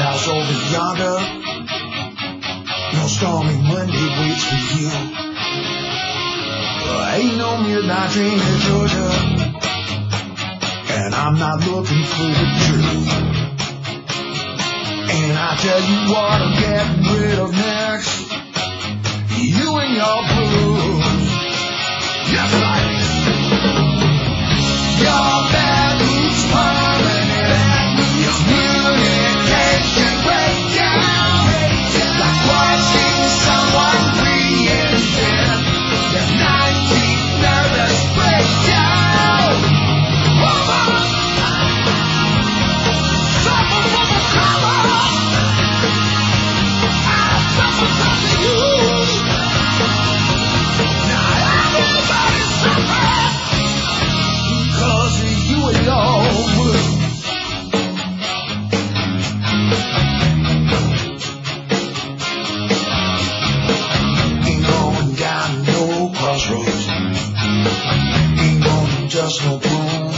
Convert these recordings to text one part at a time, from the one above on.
house over yonder. No stormy Monday waits for you. Ain't no midnight train to Georgia, and I'm not looking for the truth. And I tell you what I'm getting rid of next, you and your blues. Yes, right. Your bad mood's permanent. Your communication breakdown, like watching someone reinvent their 19th nervous breakdown. Woman, suffer from a color. I suffer from you. Now everybody's suffering 'cause of you and your blues. Ain't going down no crossroads. Ain't going just no gloom.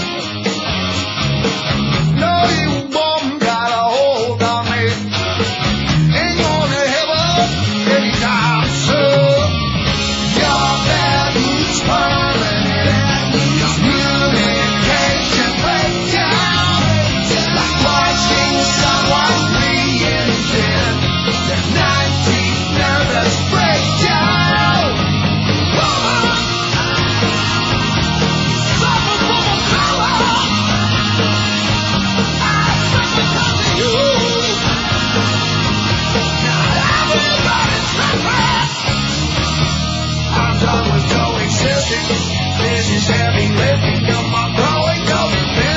No, you woman got a hold on me. Ain't gonna heaven anytime soon. Your bad mood's permanent. Your communication breakdown, like watching someone reinvent their 19th nervous breakdown. Woman, suffer from a color. I suffer from you. Now everybody's suffering. I'm done with coexisting. This is heavy lifting. Come on, growing up.